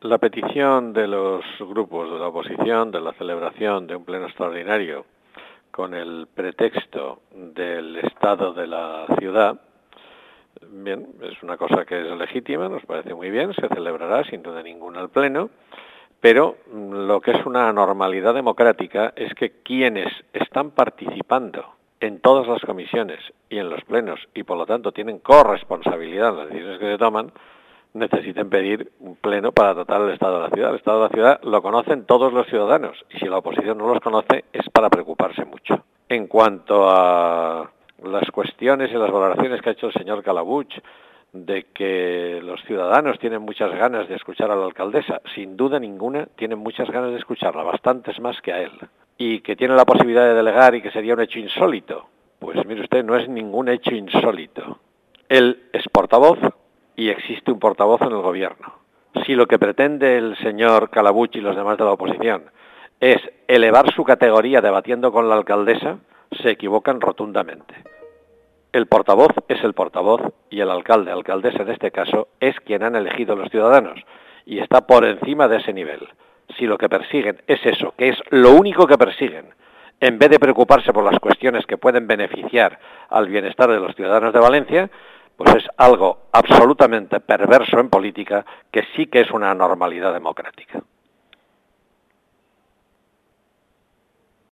La petición de los grupos de la oposición de la celebración de un pleno extraordinario con el pretexto del estado de la ciudad, bien, es una cosa que es legítima, nos parece muy bien, se celebrará sin duda ninguna el pleno, pero lo que es una anormalidad democrática es que quienes están participando en todas las comisiones y en los plenos y por lo tanto tienen corresponsabilidad en las decisiones que se toman, necesiten pedir un pleno para tratar el estado de la ciudad. El estado de la ciudad lo conocen todos los ciudadanos y si la oposición no los conoce es para preocuparse mucho. En cuanto a las cuestiones y las valoraciones que ha hecho el señor Calabuig de que los ciudadanos tienen muchas ganas de escuchar a la alcaldesa, sin duda ninguna tienen muchas ganas de escucharla, bastantes más que a él, y que tiene la posibilidad de delegar y que sería un hecho insólito. Pues mire usted, no es ningún hecho insólito. Él es portavoz y existe un portavoz en el gobierno. Si lo que pretende el señor Calabuig y los demás de la oposición es elevar su categoría debatiendo con la alcaldesa, se equivocan rotundamente. El portavoz es el portavoz y el alcalde, alcaldesa en este caso, es quien han elegido los ciudadanos y está por encima de ese nivel. Si lo que persiguen es eso, que es lo único que persiguen, en vez de preocuparse por las cuestiones que pueden beneficiar al bienestar de los ciudadanos de Valencia, pues es algo absolutamente perverso en política que sí que es una anormalidad democrática.